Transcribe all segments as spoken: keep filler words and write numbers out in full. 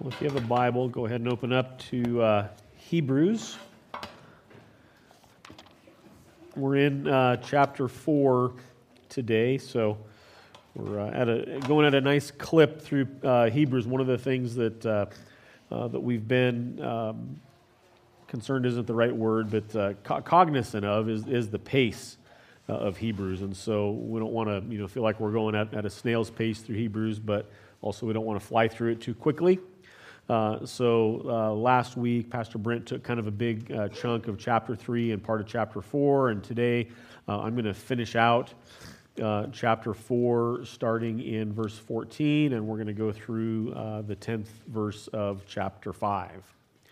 Well, if you have a Bible, go ahead and open up to uh, Hebrews. We're in uh, chapter four today, so we're uh, at a going at a nice clip through uh, Hebrews. One of the things that uh, uh, that we've been um, concerned isn't the right word, but uh, co- cognizant of is is the pace uh, of Hebrews, and so we don't want to you know feel like we're going at, at a snail's pace through Hebrews, but also we don't want to fly through it too quickly. Uh, so uh, last week, Pastor Brent took kind of a big uh, chunk of chapter three and part of chapter four, and today uh, I'm going to finish out uh, chapter four, starting in verse fourteen, and we're going to go through uh, the tenth verse of chapter five.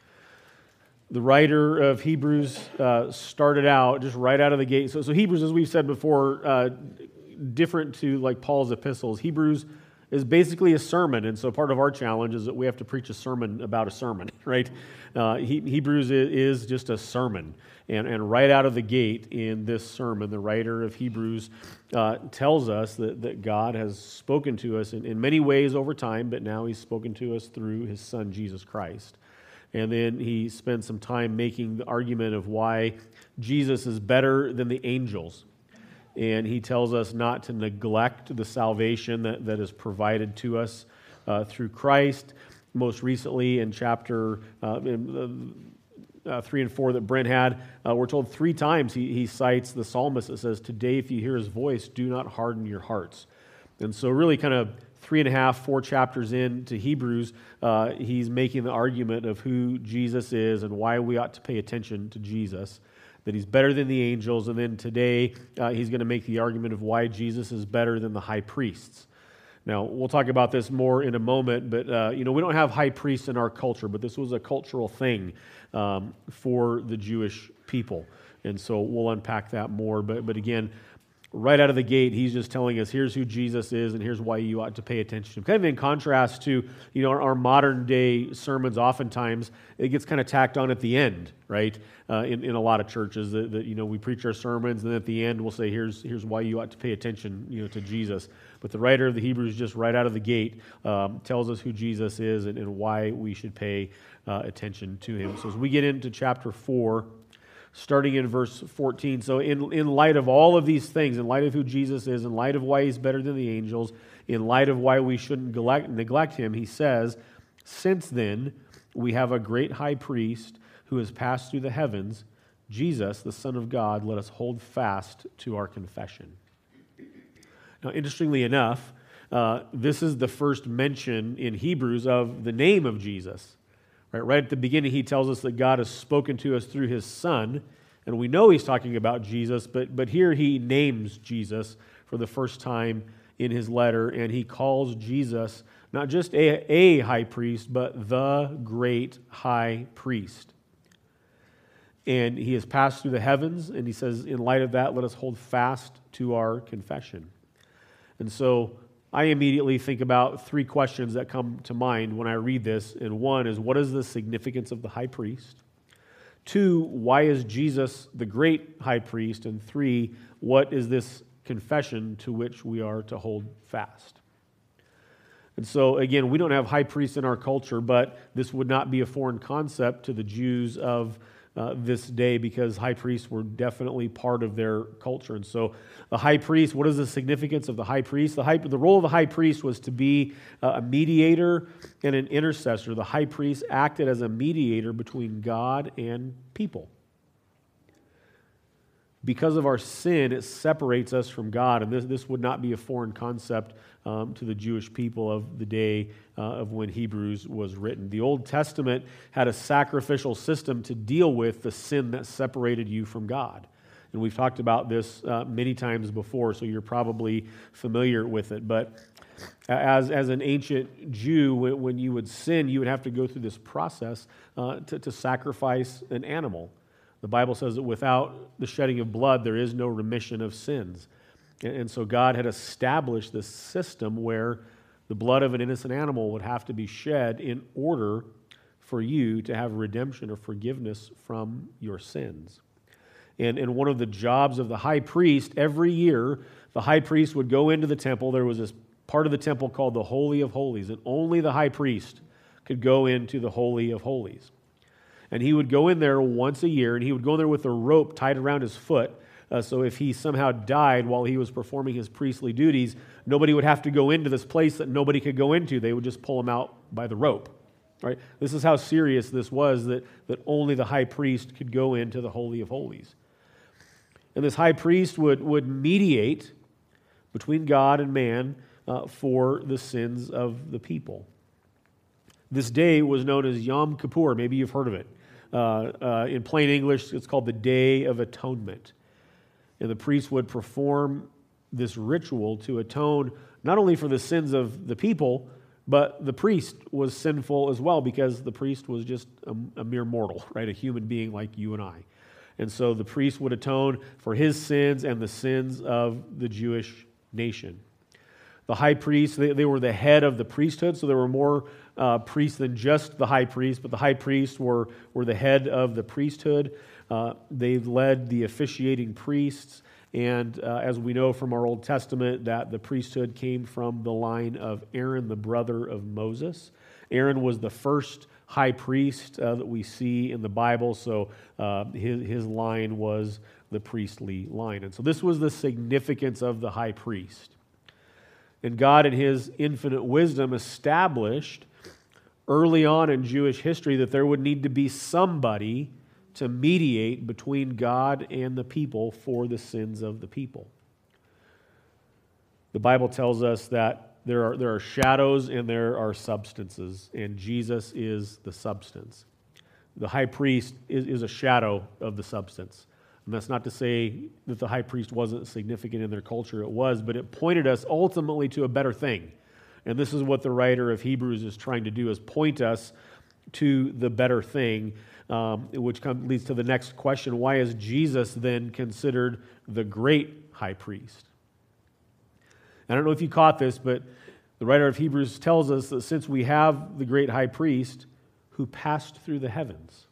The writer of Hebrews uh, started out just right out of the gate. So, so Hebrews, as we've said before, uh, different to like Paul's epistles, Hebrews is basically a sermon, and so part of our challenge is that we have to preach a sermon about a sermon, right? Uh, he, Hebrews is just a sermon, and, and right out of the gate in this sermon, the writer of Hebrews uh, tells us that, that God has spoken to us in, in many ways over time, but now He's spoken to us through His Son, Jesus Christ. And then he spends some time making the argument of why Jesus is better than the angels. And he tells us not to neglect the salvation that, that is provided to us uh, through Christ. Most recently in chapter uh, in, uh, three and four that Brent had, uh, we're told three times he, he cites the psalmist that says, "Today if you hear His voice, do not harden your hearts." And so really kind of three and a half, four chapters into Hebrews, uh, he's making the argument of who Jesus is and why we ought to pay attention to Jesus, that He's better than the angels, and then today uh, he's going to make the argument of why Jesus is better than the high priests. Now, we'll talk about this more in a moment, but uh, you know we don't have high priests in our culture, but this was a cultural thing um, for the Jewish people, and so we'll unpack that more. But but again, right out of the gate, he's just telling us, here's who Jesus is, and here's why you ought to pay attention to him. Kind of in contrast to, you know, our, our modern day sermons, oftentimes, it gets kind of tacked on at the end, right? Uh, in, in a lot of churches, that, that, you know, we preach our sermons, and then at the end, we'll say, here's here's why you ought to pay attention, you know, to Jesus. But the writer of the Hebrews, just right out of the gate, um, tells us who Jesus is and, and why we should pay uh, attention to him. So as we get into chapter four, starting in verse fourteen. So in, in light of all of these things, in light of who Jesus is, in light of why He's better than the angels, in light of why we shouldn't neglect, neglect Him, he says, "Since then we have a great high priest who has passed through the heavens, Jesus, the Son of God, let us hold fast to our confession." Now, interestingly enough, uh, this is the first mention in Hebrews of the name of Jesus. Right, right at the beginning, he tells us that God has spoken to us through His Son, and we know he's talking about Jesus, but, but here he names Jesus for the first time in his letter, and he calls Jesus not just a, a high priest, but the great high priest. And he has passed through the heavens, and he says, in light of that, let us hold fast to our confession. And so I immediately think about three questions that come to mind when I read this. And one is, what is the significance of the high priest? Two, why is Jesus the great high priest? And three, what is this confession to which we are to hold fast? And so, again, we don't have high priests in our culture, but this would not be a foreign concept to the Jews of Uh, this day, because high priests were definitely part of their culture. And so the high priest, what is the significance of the high priest? The, high, the role of the high priest was to be uh, a mediator and an intercessor. The high priest acted as a mediator between God and people. Because of our sin, it separates us from God, and this, this would not be a foreign concept um, to the Jewish people of the day uh, of when Hebrews was written. The Old Testament had a sacrificial system to deal with the sin that separated you from God. And we've talked about this uh, many times before, so you're probably familiar with it. But as, as an ancient Jew, when, when you would sin, you would have to go through this process uh, to, to sacrifice an animal. The Bible says that without the shedding of blood, there is no remission of sins. And so God had established this system where the blood of an innocent animal would have to be shed in order for you to have redemption or forgiveness from your sins. And, and one of the jobs of the high priest, every year, the high priest would go into the temple. There was this part of the temple called the Holy of Holies, and only the high priest could go into the Holy of Holies. And he would go in there once a year, and he would go in there with a rope tied around his foot. Uh, so if he somehow died while he was performing his priestly duties, nobody would have to go into this place that nobody could go into. They would just pull him out by the rope. Right? This is how serious this was, that, that only the high priest could go into the Holy of Holies. And this high priest would, would mediate between God and man uh, for the sins of the people. This day was known as Yom Kippur. Maybe you've heard of it. Uh, uh, in plain English, it's called the Day of Atonement. And the priest would perform this ritual to atone not only for the sins of the people, but the priest was sinful as well, because the priest was just a, a mere mortal, right? A human being like you and I. And so the priest would atone for his sins and the sins of the Jewish nation. The high priest, they, they were the head of the priesthood, so there were more uh, priests than just the high priest, but the high priests were, were the head of the priesthood. Uh, they led the officiating priests, and uh, as we know from our Old Testament, that the priesthood came from the line of Aaron, the brother of Moses. Aaron was the first high priest uh, that we see in the Bible, so uh, his, his line was the priestly line. And so this was the significance of the high priest. And God, in his infinite wisdom, established early on in Jewish history that there would need to be somebody to mediate between God and the people for the sins of the people. The Bible tells us that there are, there are shadows and there are substances, and Jesus is the substance. The high priest is, is a shadow of the substance. And that's not to say that the high priest wasn't significant in their culture. It was, but it pointed us ultimately to a better thing. And this is what the writer of Hebrews is trying to do, is point us to the better thing, um, which come, leads to the next question. Why is Jesus then considered the great high priest? I don't know if you caught this, but the writer of Hebrews tells us that since we have the great high priest who passed through the heavens,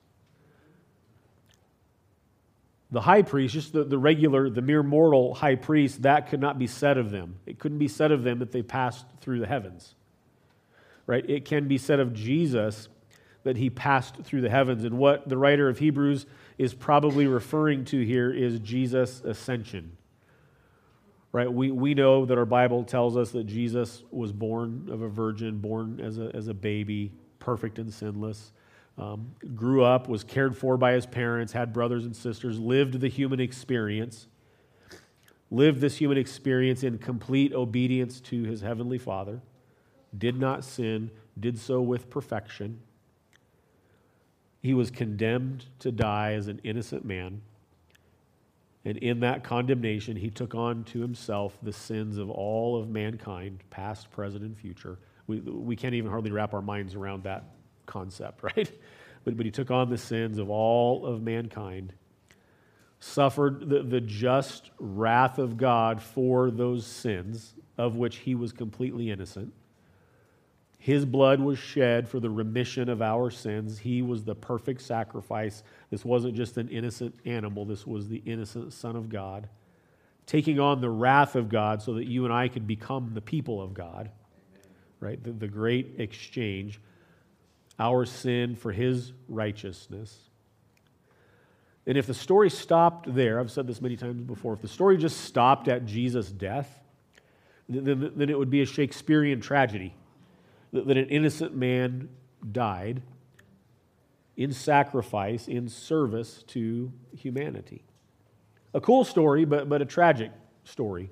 the high priest, just the, the regular, the mere mortal high priest, that could not be said of them. It couldn't be said of them that they passed through the heavens. Right? It can be said of Jesus that he passed through the heavens. And what the writer of Hebrews is probably referring to here is Jesus' ascension. Right? We we know that our Bible tells us that Jesus was born of a virgin, born as a as a baby, perfect and sinless. Um, grew up, was cared for by his parents, had brothers and sisters, lived the human experience, lived this human experience in complete obedience to his heavenly Father, did not sin, did so with perfection. He was condemned to die as an innocent man, and in that condemnation, he took on to himself the sins of all of mankind, past, present, and future. We, we can't even hardly wrap our minds around that concept, right? But, but he took on the sins of all of mankind, suffered the, the just wrath of God for those sins, of which he was completely innocent. His blood was shed for the remission of our sins. He was the perfect sacrifice. This wasn't just an innocent animal. This was the innocent Son of God, taking on the wrath of God so that you and I could become the people of God, right? The, the great exchange. Our sin for his righteousness. And if the story stopped there, I've said this many times before, if the story just stopped at Jesus' death, then, then it would be a Shakespearean tragedy. That an innocent man died in sacrifice, in service to humanity. A cool story, but, but a tragic story.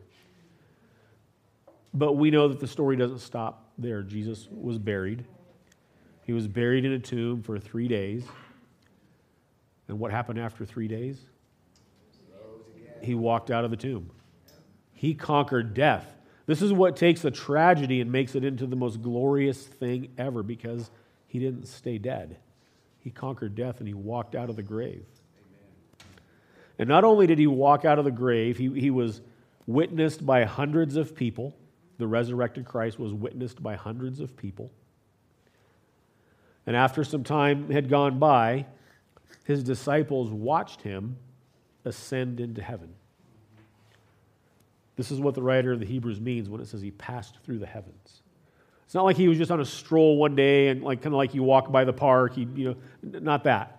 But we know that the story doesn't stop there. Jesus was buried. He was buried in a tomb for three days. And what happened after three days? He walked out of the tomb. He conquered death. This is what takes a tragedy and makes it into the most glorious thing ever, because he didn't stay dead. He conquered death and he walked out of the grave. Amen. And not only did he walk out of the grave, he, he was witnessed by hundreds of people. The resurrected Christ was witnessed by hundreds of people. And after some time had gone by, his disciples watched him ascend into heaven. This is what the writer of the Hebrews means when it says he passed through the heavens. It's not like he was just on a stroll one day and like kind of like you walk by the park, he, you know, not that.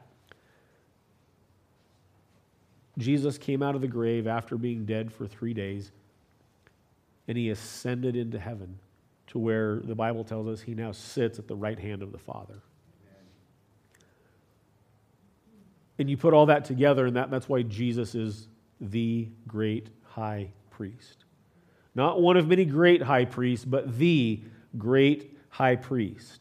Jesus came out of the grave after being dead for three days, and he ascended into heaven to where the Bible tells us he now sits at the right hand of the Father. And you put all that together, and that, that's why Jesus is the great high priest. Not one of many great high priests, but the great high priest.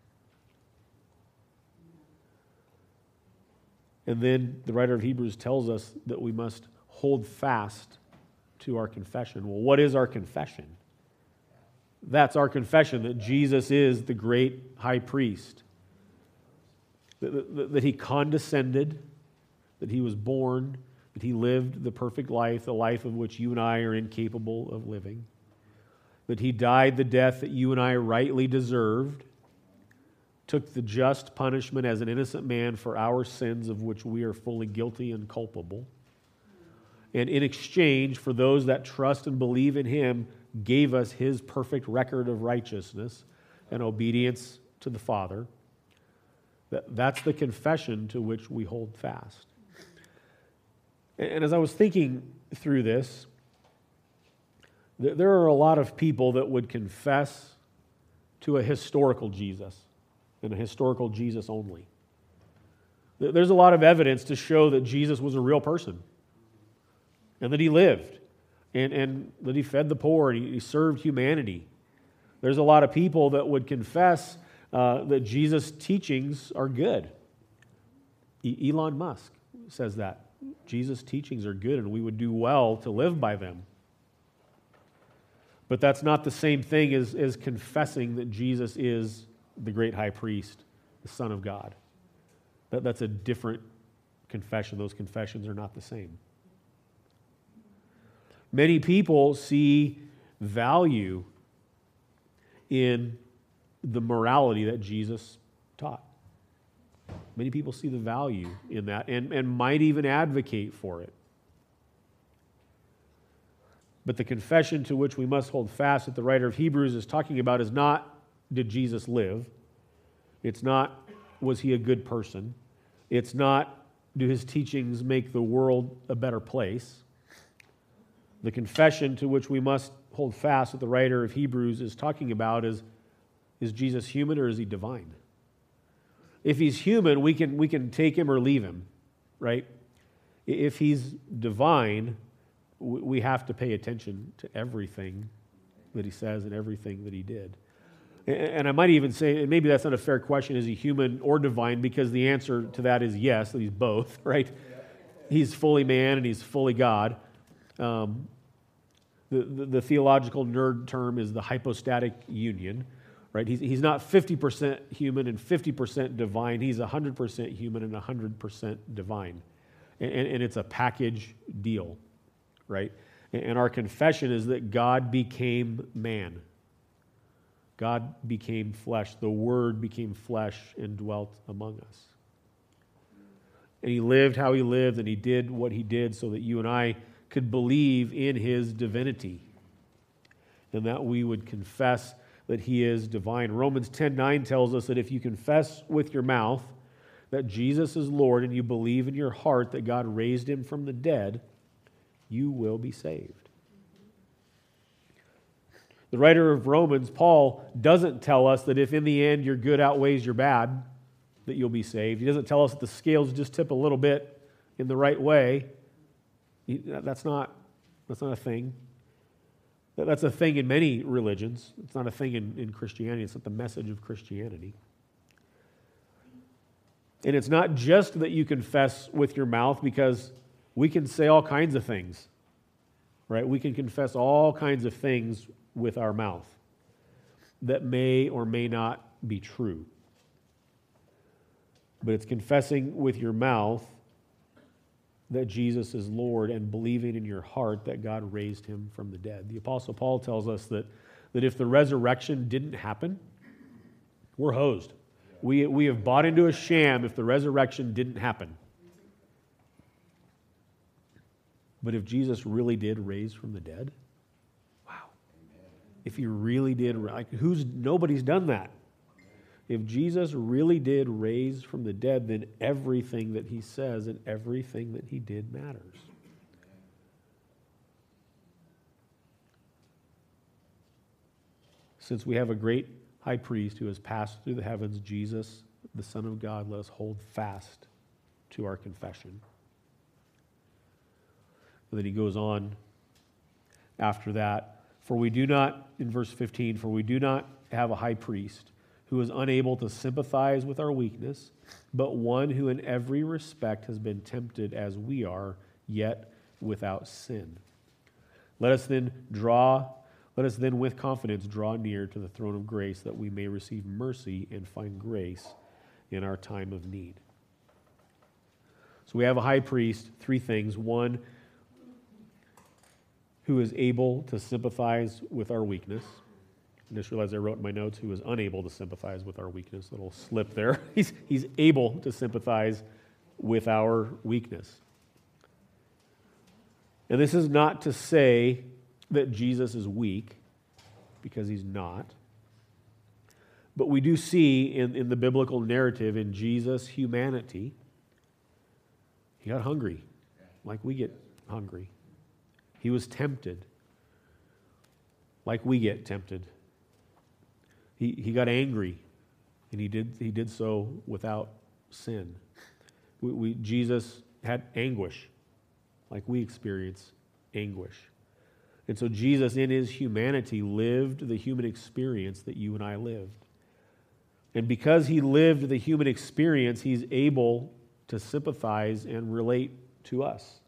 And then the writer of Hebrews tells us that we must hold fast to our confession. Well, what is our confession? That's our confession, that Jesus is the great high priest. That, that, that he condescended, that he was born, that he lived the perfect life, the life of which you and I are incapable of living. That he died the death that you and I rightly deserved, took the just punishment as an innocent man for our sins of which we are fully guilty and culpable. And in exchange for those that trust and believe in him, gave us his perfect record of righteousness and obedience to the Father. That, that's the confession to which we hold fast. And as I was thinking through this, there are a lot of people that would confess to a historical Jesus and a historical Jesus only. There's a lot of evidence to show that Jesus was a real person and that he lived and, and that he fed the poor and he, he served humanity. There's a lot of people that would confess uh, that Jesus' teachings are good. E- Elon Musk says that. Jesus' teachings are good and we would do well to live by them. But that's not the same thing as, as confessing that Jesus is the great high priest, the Son of God. That, that's a different confession. Those confessions are not the same. Many people see value in the morality that Jesus taught. Many people see the value in that and, and might even advocate for it. But the confession to which we must hold fast that the writer of Hebrews is talking about is not, did Jesus live? It's not, was he a good person? It's not, do his teachings make the world a better place? The confession to which we must hold fast that the writer of Hebrews is talking about is, is Jesus human or is he divine? If he's human, we can, we can take him or leave him, right? If he's divine, we have to pay attention to everything that he says and everything that he did. And I might even say, and maybe that's not a fair question, is he human or divine? Because the answer to that is yes, that he's both, right? He's fully man and he's fully God. Um, the, the, the theological nerd term is the hypostatic union, right? He's, he's not fifty percent human and fifty percent divine. He's one hundred percent human and one hundred percent divine. And, and, and it's a package deal. Right? And our confession is that God became man. God became flesh. The Word became flesh and dwelt among us. And he lived how he lived and he did what he did so that you and I could believe in his divinity and that we would confess that he is divine. Romans ten nine tells us that if you confess with your mouth that Jesus is Lord and you believe in your heart that God raised him from the dead, you will be saved. The writer of Romans, Paul, doesn't tell us that if in the end your good outweighs your bad, that you'll be saved. He doesn't tell us that the scales just tip a little bit in the right way. He, that's not, that's not a thing. That's a thing in many religions. It's not a thing in, in Christianity. It's not the message of Christianity. And it's not just that you confess with your mouth, because we can say all kinds of things, right? We can confess all kinds of things with our mouth that may or may not be true. But it's confessing with your mouth that Jesus is Lord and believing in your heart that God raised him from the dead. The Apostle Paul tells us that, that if the resurrection didn't happen, we're hosed. We, we have bought into a sham if the resurrection didn't happen. But if Jesus really did raise from the dead, wow. if he really did, like who's, nobody's done that. If Jesus really did raise from the dead, then everything that he says and everything that he did matters. Since we have a great high priest who has passed through the heavens, Jesus, the Son of God, let us hold fast to our confession. And then he goes on after that. For we do not, in verse fifteen, for we do not have a high priest who is unable to sympathize with our weakness, but one who in every respect has been tempted as we are, yet without sin. Let us then draw, let us then with confidence draw near to the throne of grace that we may receive mercy and find grace in our time of need. So we have a high priest, three things. One, who is able to sympathize with our weakness. I just realized I wrote in my notes who is unable to sympathize with our weakness. Little slip there. He's, he's able to sympathize with our weakness. And this is not to say that Jesus is weak, because he's not. But we do see in, in the biblical narrative, in Jesus' humanity, he got hungry, like we get hungry. He was tempted, like we get tempted. He, he got angry, and he did, he did so without sin. We, we, Jesus had anguish, like we experience anguish. And so Jesus, in his humanity, lived the human experience that you and I lived. And because he lived the human experience, he's able to sympathize and relate to us.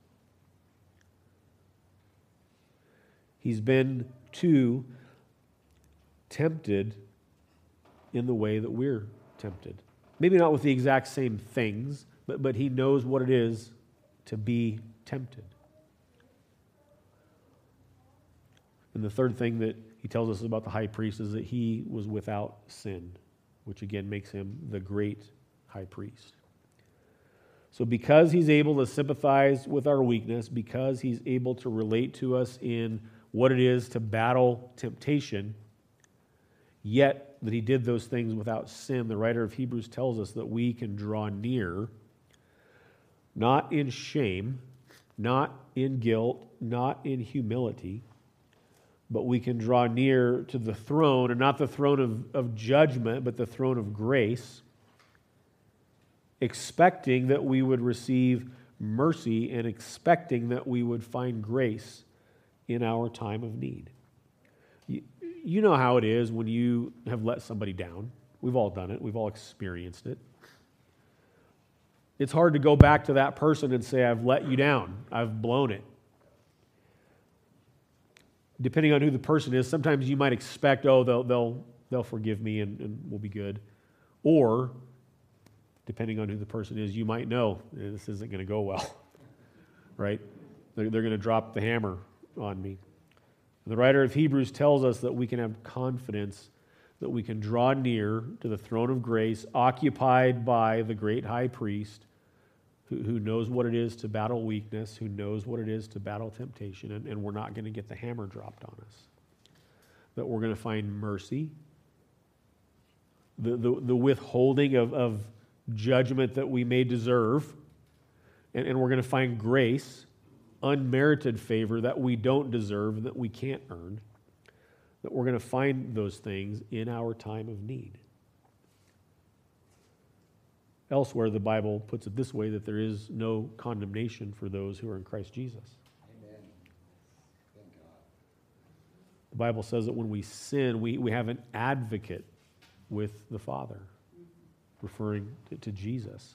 He's been too tempted in the way that we're tempted. Maybe not with the exact same things, but, but he knows what it is to be tempted. And the third thing that he tells us about the high priest is that he was without sin, which again makes him the great high priest. So because he's able to sympathize with our weakness, because he's able to relate to us in what it is to battle temptation, yet that he did those things without sin, the writer of Hebrews tells us that we can draw near, not in shame, not in guilt, not in humility, but we can draw near to the throne, and not the throne of, of judgment, but the throne of grace, expecting that we would receive mercy and expecting that we would find grace in our time of need. You, you know how it is when you have let somebody down. We've all done it. We've all experienced it. It's hard to go back to that person and say, I've let you down. I've blown it. Depending on who the person is, sometimes you might expect, oh, they'll they'll they'll forgive me and, and we'll be good. Or, depending on who the person is, you might know this isn't going to go well, right? They're, they're going to drop the hammer on me. The writer of Hebrews tells us that we can have confidence that we can draw near to the throne of grace, occupied by the great high priest who, who knows what it is to battle weakness, who knows what it is to battle temptation, and, and we're not going to get the hammer dropped on us. That we're going to find mercy, the, the, the withholding of, of judgment that we may deserve, and, and we're going to find grace, unmerited favor that we don't deserve, that we can't earn, that we're going to find those things in our time of need. Elsewhere, the Bible puts it this way, that there is no condemnation for those who are in Christ Jesus. Amen. Thank God. The Bible says that when we sin, we, we have an advocate with the Father, referring to, to Jesus.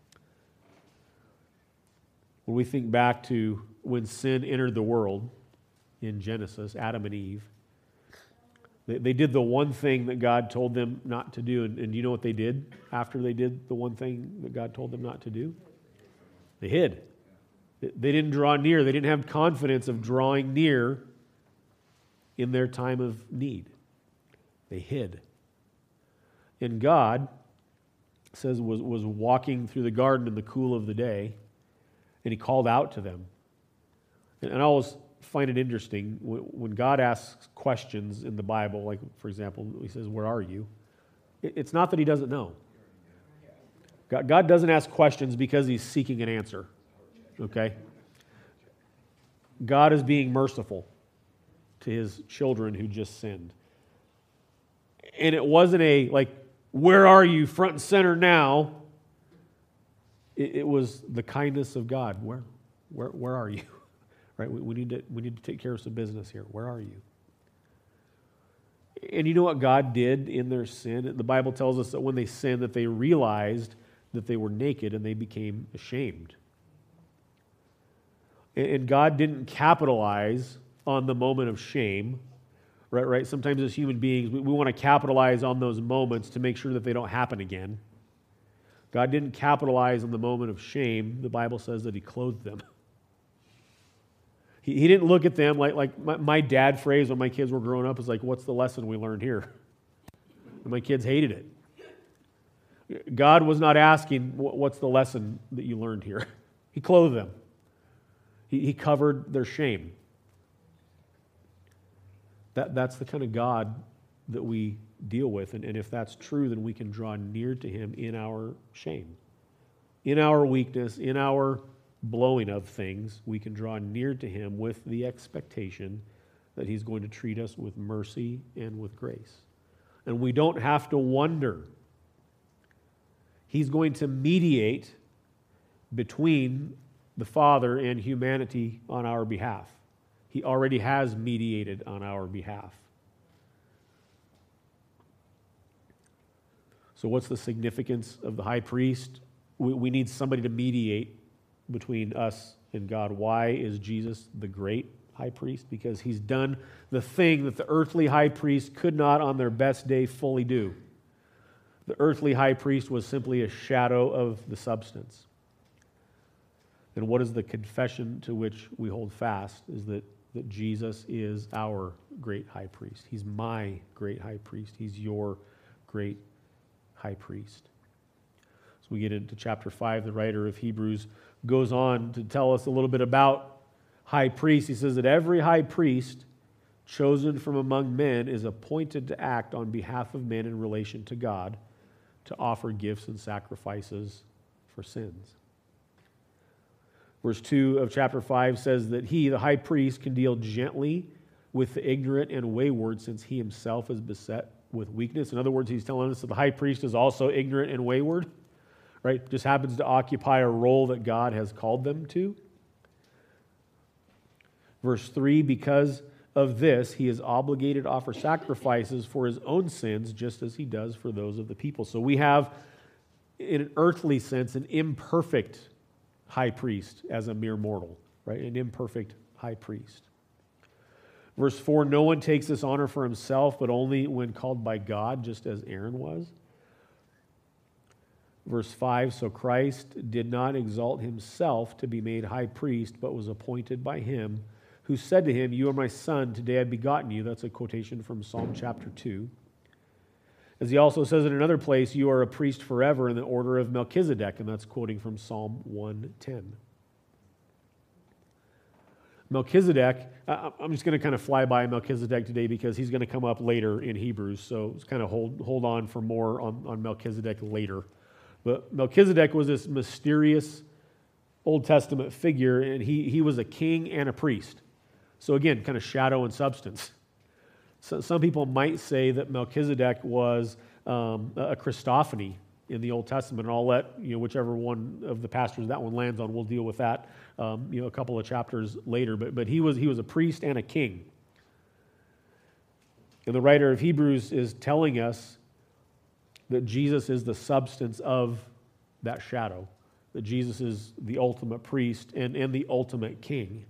When we think back to when sin entered the world in Genesis, Adam and Eve, they, they did the one thing that God told them not to do. And, and do you know what they did after they did the one thing that God told them not to do? They hid. They didn't draw near. They didn't have confidence of drawing near in their time of need. They hid. And God says was, was walking through the garden in the cool of the day, and he called out to them. And, and I always find it interesting when, when God asks questions in the Bible, like, for example, he says, "Where are you?" It, it's not that he doesn't know. God, God doesn't ask questions because he's seeking an answer, okay? God is being merciful to his children who just sinned. And it wasn't a, like, "Where are you?" front and center now. It, it was the kindness of God. Where, where, where are you? Right? We, we need to we need to take care of some business here. Where are you? And you know what God did in their sin? The Bible tells us that when they sinned, that they realized that they were naked and they became ashamed. And, and God didn't capitalize on the moment of shame. Right, right. Sometimes as human beings, we, we want to capitalize on those moments to make sure that they don't happen again. God didn't capitalize on the moment of shame. The Bible says that he clothed them. He, he didn't look at them like, like my, my dad phrase when my kids were growing up is like, "What's the lesson we learned here?" And my kids hated it. God was not asking, "What's the lesson that you learned here?" He clothed them. He, he covered their shame. That, that's the kind of God that we deal with. And, and if that's true, then we can draw near to him in our shame. In our weakness, in our blowing of things, we can draw near to him with the expectation that he's going to treat us with mercy and with grace. And we don't have to wonder. He's going to mediate between the Father and humanity on our behalf. He already has mediated on our behalf. So what's the significance of the high priest? We, we need somebody to mediate between us and God. Why is Jesus the great high priest? Because he's done the thing that the earthly high priest could not on their best day fully do. The earthly high priest was simply a shadow of the substance. And what is the confession to which we hold fast is that that Jesus is our great high priest. He's my great high priest. He's your great high priest. So we get into chapter five. The writer of Hebrews goes on to tell us a little bit about high priests. He says that every high priest chosen from among men is appointed to act on behalf of men in relation to God, to offer gifts and sacrifices for sins. Verse two of chapter five says that he, the high priest, can deal gently with the ignorant and wayward, since he himself is beset with weakness. In other words, he's telling us that the high priest is also ignorant and wayward, right? Just happens to occupy a role that God has called them to. Verse three, because of this, he is obligated to offer sacrifices for his own sins, just as he does for those of the people. So we have, in an earthly sense, an imperfect high priest as a mere mortal, right? An imperfect high priest. Verse four, no one takes this honor for himself, but only when called by God, just as Aaron was. Verse five, so Christ did not exalt himself to be made high priest, but was appointed by him, who said to him, "You are my son, today I have begotten you." That's a quotation from Psalm chapter two. As he also says in another place, "You are a priest forever in the order of Melchizedek," and that's quoting from Psalm one ten. Melchizedek, I'm just going to kind of fly by Melchizedek today because he's going to come up later in Hebrews, so let's kind of hold, hold on for more on, on Melchizedek later. But Melchizedek was this mysterious Old Testament figure, and he, he was a king and a priest. So again, kind of shadow and substance. So some people might say that Melchizedek was um, a Christophany in the Old Testament, and I'll let you know whichever one of the pastors that one lands on. We'll deal with that, um, you know, a couple of chapters later. But but he was he was a priest and a king, and the writer of Hebrews is telling us that Jesus is the substance of that shadow, that Jesus is the ultimate priest and and the ultimate king.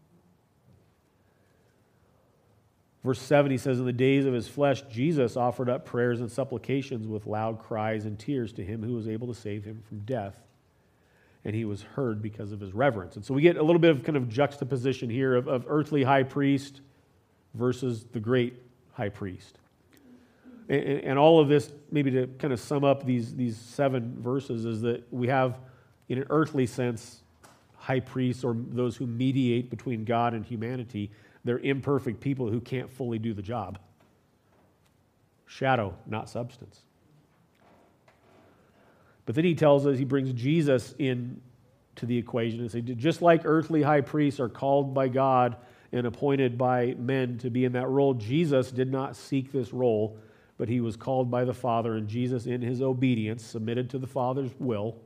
Verse seven, he says, in the days of his flesh, Jesus offered up prayers and supplications with loud cries and tears to him who was able to save him from death. And he was heard because of his reverence. And so we get a little bit of kind of juxtaposition here of, of earthly high priest versus the great high priest. And, and all of this, maybe to kind of sum up these, these seven verses, is that we have, in an earthly sense, high priests or those who mediate between God and humanity, they're imperfect people who can't fully do the job. Shadow, not substance. But then he tells us, he brings Jesus in to the equation and says, just like earthly high priests are called by God and appointed by men to be in that role, Jesus did not seek this role, but he was called by the Father, and Jesus, in his obedience, submitted to the Father's will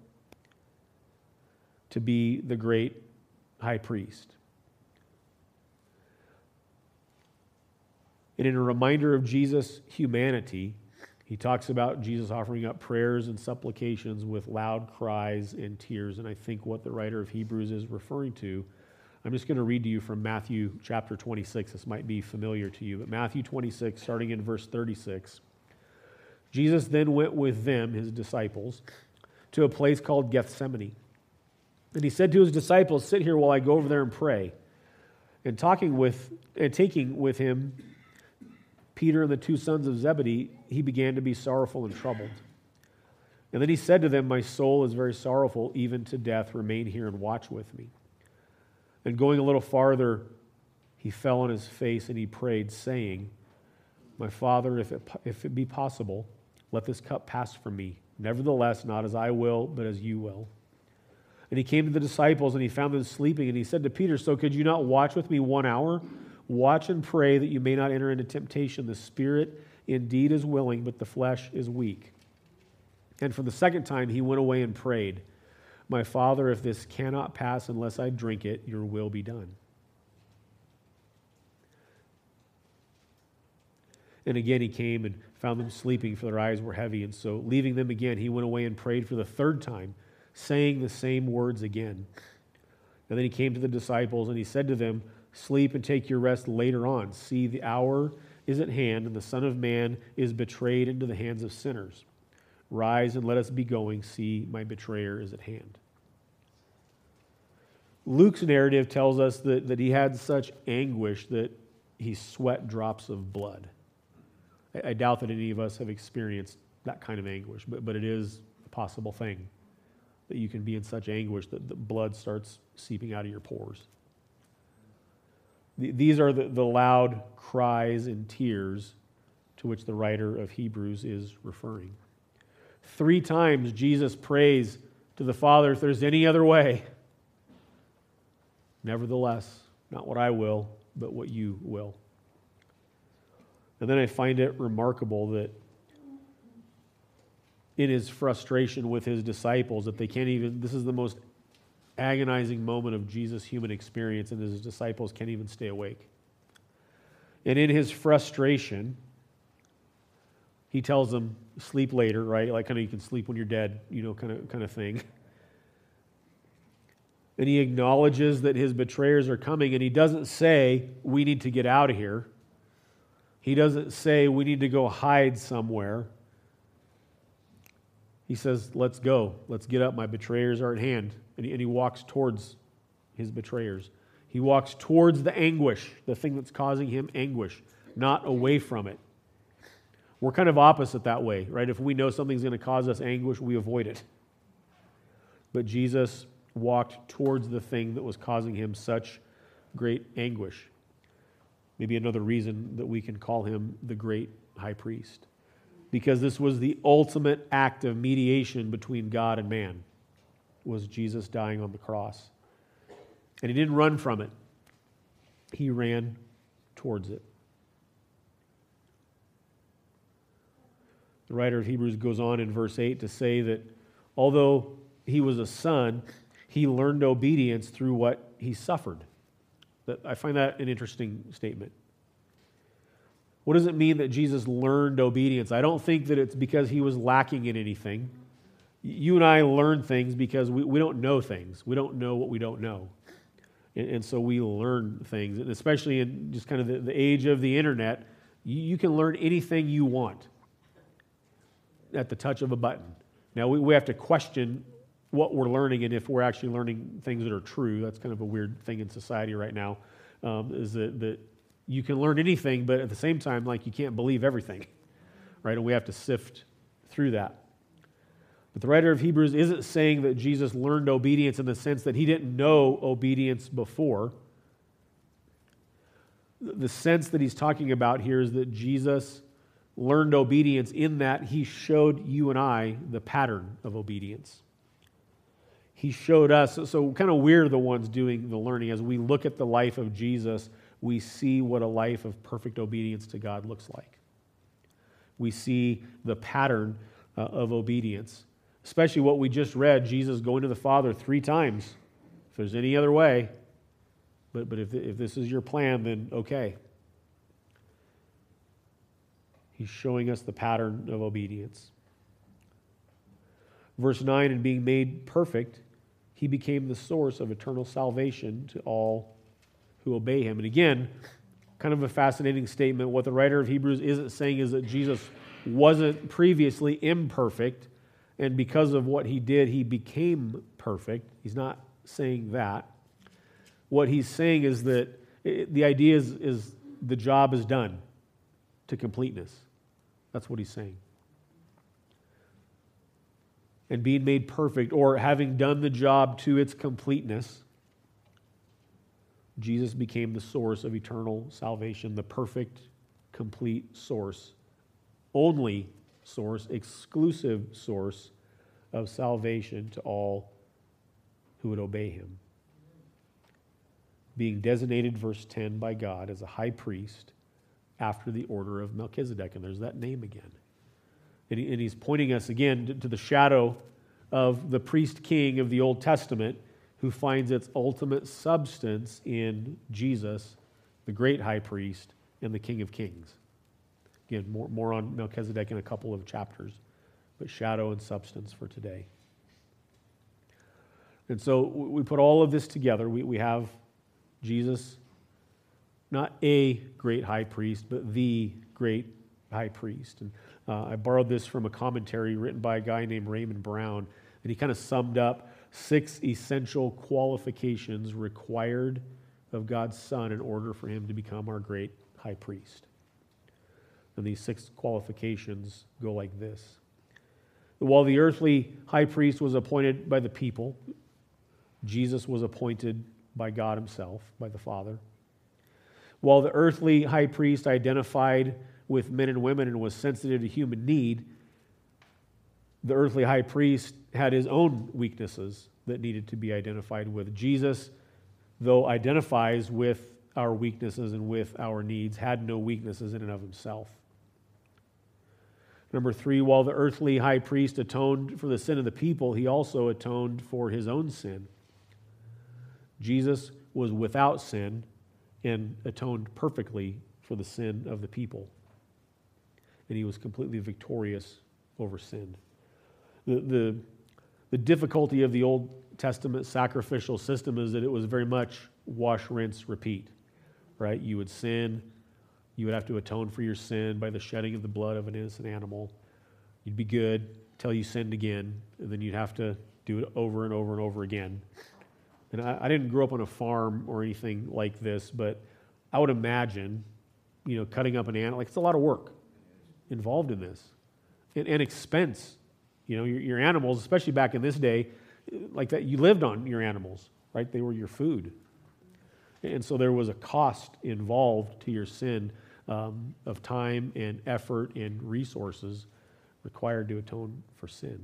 to be the great high priest. And in a reminder of Jesus' humanity, he talks about Jesus offering up prayers and supplications with loud cries and tears. And I think what the writer of Hebrews is referring to, I'm just going to read to you from Matthew chapter twenty-six. This might be familiar to you, but Matthew twenty-six, starting in verse thirty-six. Jesus then went with them, his disciples, to a place called Gethsemane. And he said to his disciples, sit here while I go over there and pray. And talking with, and taking with him Peter and the two sons of Zebedee, he began to be sorrowful and troubled. And then he said to them, my soul is very sorrowful, even to death. Remain here and watch with me. And going a little farther, he fell on his face and he prayed, saying, my Father, if it, if it be possible, let this cup pass from me. Nevertheless, not as I will, but as you will. And he came to the disciples and he found them sleeping. And he said to Peter, so could you not watch with me one hour? Watch and pray that you may not enter into temptation. The spirit indeed is willing, but the flesh is weak. And for the second time he went away and prayed, my Father, if this cannot pass unless I drink it, your will be done. And again he came and found them sleeping, for their eyes were heavy. And so leaving them again, he went away and prayed for the third time, saying the same words again. And then he came to the disciples and he said to them, sleep and take your rest later on. See, the hour is at hand, and the Son of Man is betrayed into the hands of sinners. Rise and let us be going. See, my betrayer is at hand. Luke's narrative tells us that, that he had such anguish that he sweat drops of blood. I, I doubt that any of us have experienced that kind of anguish, but, but it is a possible thing that you can be in such anguish that the blood starts seeping out of your pores. The, these are the, the loud cries and tears to which the writer of Hebrews is referring. Three times Jesus prays to the Father, if there's any other way. Nevertheless, not what I will, but what you will. And then I find it remarkable that in his frustration with his disciples, that they can't even, this is the most agonizing moment of Jesus' human experience, and his disciples can't even stay awake. And in his frustration, he tells them, sleep later, right? Like kind of you can sleep when you're dead, you know, kind of kind of thing. And he acknowledges that his betrayers are coming, and he doesn't say, we need to get out of here. He doesn't say, we need to go hide somewhere. He says, let's go. Let's get up. My betrayers are at hand. And he, and he walks towards his betrayers. He walks towards the anguish, the thing that's causing him anguish, not away from it. We're kind of opposite that way, right? If we know something's going to cause us anguish, we avoid it. But Jesus walked towards the thing that was causing him such great anguish. Maybe another reason that we can call him the great high priest. Because this was the ultimate act of mediation between God and man, was Jesus dying on the cross. And he didn't run from it. He ran towards it. The writer of Hebrews goes on in verse eight to say that although he was a son, he learned obedience through what he suffered. That, I find that an interesting statement. What does it mean that Jesus learned obedience? I don't think that it's because he was lacking in anything. You and I learn things because we, we don't know things. We don't know what we don't know. And, and so we learn things. And especially in just kind of the, the age of the internet, you, you can learn anything you want at the touch of a button. Now, we, we have to question what we're learning and if we're actually learning things that are true. That's kind of a weird thing in society right now, um, is that, that you can learn anything, but at the same time, like, you can't believe everything, right? And we have to sift through that. But the writer of Hebrews isn't saying that Jesus learned obedience in the sense that he didn't know obedience before. The sense that he's talking about here is that Jesus learned obedience in that he showed you and I the pattern of obedience. He showed us, so kind of we're the ones doing the learning. As we look at the life of Jesus, we see what a life of perfect obedience to God looks like. We see the pattern uh, of obedience. Especially what we just read, Jesus going to the Father three times. If there's any other way, but, but if, if this is your plan, then okay. He's showing us the pattern of obedience. Verse nine, and being made perfect, he became the source of eternal salvation to all who obey him. And again, kind of a fascinating statement. What the writer of Hebrews isn't saying is that Jesus wasn't previously imperfect, and because of what he did, he became perfect. He's not saying that. What he's saying is that it, the idea is, is the job is done to completeness. That's what he's saying. And being made perfect, or having done the job to its completeness, Jesus became the source of eternal salvation, the perfect, complete source, only source, exclusive source of salvation to all who would obey him. Being designated, verse ten, by God as a high priest after the order of Melchizedek. And there's that name again. And, he, and he's pointing us again to, to the shadow of the priest king of the Old Testament, who finds its ultimate substance in Jesus, the great high priest and the King of Kings. Again, more, more on Melchizedek in a couple of chapters, but shadow and substance for today. And so we put all of this together. We, we have Jesus, not a great high priest, but the great high priest. And uh, I borrowed this from a commentary written by a guy named Raymond Brown, and he kind of summed up six essential qualifications required of God's Son in order for him to become our great high priest. And these six qualifications go like this. While the earthly high priest was appointed by the people, Jesus was appointed by God himself, by the Father. While the earthly high priest identified with men and women and was sensitive to human need, the earthly high priest had his own weaknesses that needed to be identified with. Jesus, though identifies with our weaknesses and with our needs, had no weaknesses in and of himself. Number three, while the earthly high priest atoned for the sin of the people, he also atoned for his own sin. Jesus was without sin and atoned perfectly for the sin of the people. And he was completely victorious over sin. The, the, the difficulty of the Old Testament sacrificial system is that it was very much wash, rinse, repeat. Right? You would sin. You would have to atone for your sin by the shedding of the blood of an innocent animal. You'd be good till you sinned again, and then you'd have to do it over and over and over again. And I, I didn't grow up on a farm or anything like this, but I would imagine, you know, cutting up an animal, like it's a lot of work involved in this, and, and expense. You know, your, your animals, especially back in this day, like that, you lived on your animals, right? They were your food. And so there was a cost involved to your sin um, of time and effort and resources required to atone for sin.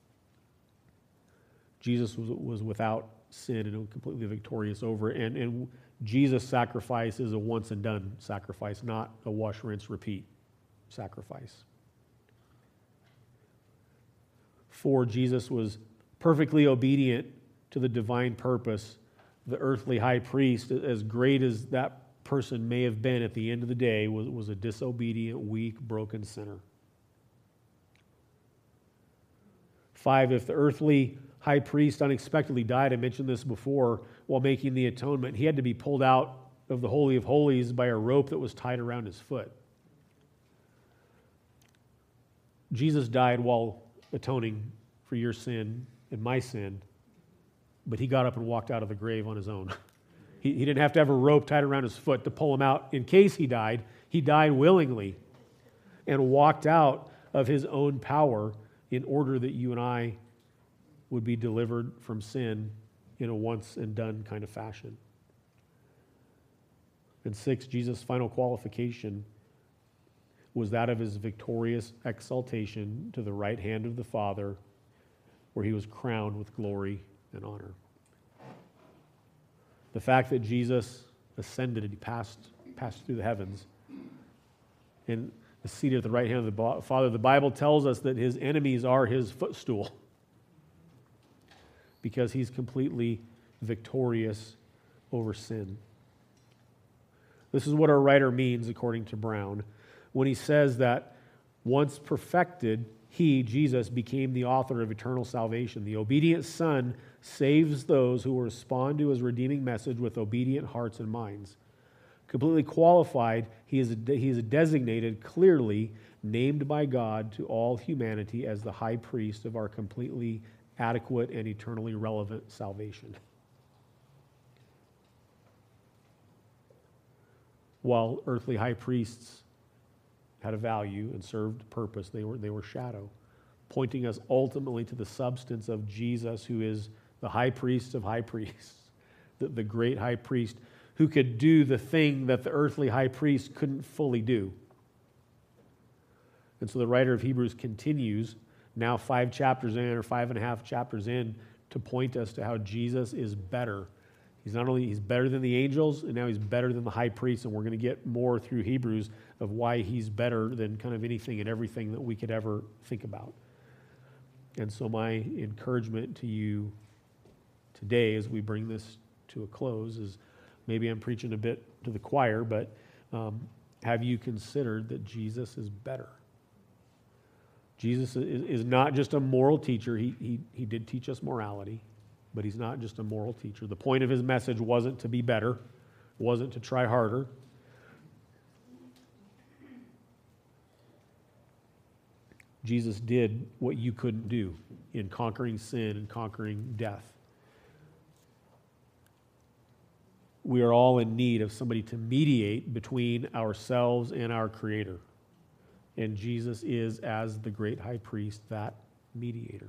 Jesus was, was without sin and completely victorious over it. And, and Jesus' sacrifice is a once and done sacrifice, not a wash, rinse, repeat sacrifice. For Jesus was perfectly obedient to the divine purpose. The earthly high priest, as great as that person may have been at the end of the day, was, was a disobedient, weak, broken sinner. Five, if the earthly high priest unexpectedly died, I mentioned this before, while making the atonement, he had to be pulled out of the Holy of Holies by a rope that was tied around his foot. Jesus died while atoning for your sin and my sin, but he got up and walked out of the grave on his own. He, he didn't have to have a rope tied around his foot to pull him out in case he died. He died willingly and walked out of his own power in order that you and I would be delivered from sin in a once and done kind of fashion. And six, Jesus' final qualification was that of his victorious exaltation to the right hand of the Father, where he was crowned with glory and honor. The fact that Jesus ascended and he passed, passed through the heavens and is seated at the right hand of the Father, the Bible tells us that his enemies are his footstool because he's completely victorious over sin. This is what our writer means, according to Brown, when he says that once perfected, he, Jesus, became the author of eternal salvation. The obedient Son saves those who will respond to his redeeming message with obedient hearts and minds. Completely qualified, he is, he is designated clearly, named by God to all humanity as the high priest of our completely adequate and eternally relevant salvation. While earthly high priests had a value and served purpose, they were, they were shadow, pointing us ultimately to the substance of Jesus, who is the high priest of high priests, the, the great high priest who could do the thing that the earthly high priest couldn't fully do. And so the writer of Hebrews continues, now five chapters in, or five and a half chapters in, to point us to how Jesus is better. He's not only, he's better than the angels, and now he's better than the high priest, and we're going to get more through Hebrews of why he's better than kind of anything and everything that we could ever think about. And so my encouragement to you today as we bring this to a close is, maybe I'm preaching a bit to the choir, but um, have you considered that Jesus is better? Jesus is, is not just a moral teacher. He, he, he did teach us morality, but he's not just a moral teacher. The point of his message wasn't to be better, wasn't to try harder. Jesus did what you couldn't do in conquering sin and conquering death. We are all in need of somebody to mediate between ourselves and our Creator. And Jesus is, as the great high priest, that mediator.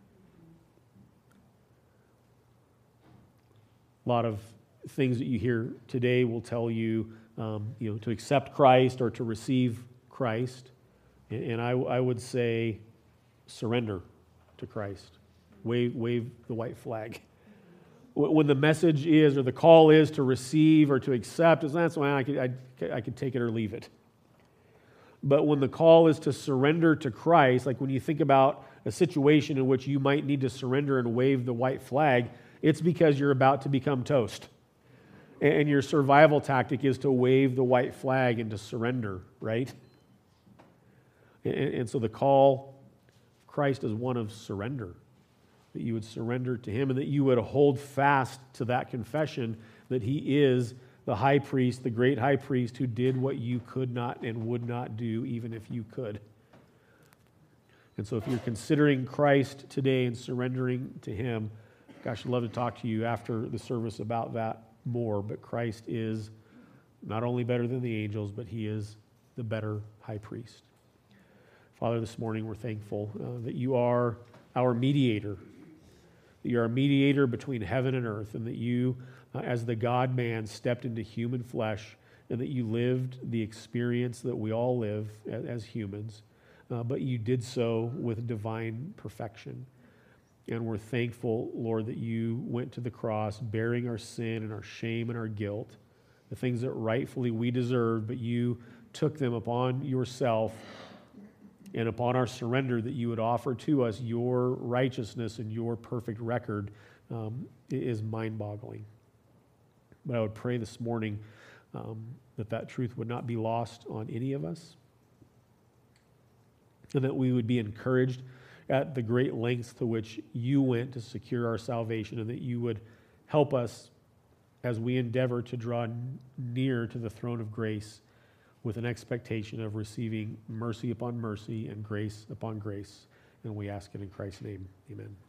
A lot of things that you hear today will tell you, um, you know, to accept Christ or to receive Christ. And, and I, I would say, surrender to Christ. Wave, wave the white flag. When the message is, or the call is, to receive or to accept, it's that's why I could, I, I could take it or leave it. But when the call is to surrender to Christ, like when you think about a situation in which you might need to surrender and wave the white flag, it's because you're about to become toast. And your survival tactic is to wave the white flag and to surrender, right? And, and so the call of Christ is one of surrender. That you would surrender to him and that you would hold fast to that confession that he is the high priest, the great high priest who did what you could not and would not do even if you could. And so if you're considering Christ today and surrendering to him, gosh, I'd love to talk to you after the service about that more, but Christ is not only better than the angels, but he is the better high priest. Father, this morning we're thankful uh, that you are our mediator. You're a mediator between heaven and earth, and that you, uh, as the God-man, stepped into human flesh, and that you lived the experience that we all live as, as humans, uh, but you did so with divine perfection. And we're thankful, Lord, that you went to the cross bearing our sin and our shame and our guilt, the things that rightfully we deserved, but you took them upon yourself, and upon our surrender that you would offer to us your righteousness and your perfect record um, is mind-boggling. But I would pray this morning um, that that truth would not be lost on any of us, and that we would be encouraged at the great lengths to which you went to secure our salvation, and that you would help us as we endeavor to draw near to the throne of grace with an expectation of receiving mercy upon mercy and grace upon grace. And we ask it in Christ's name. Amen.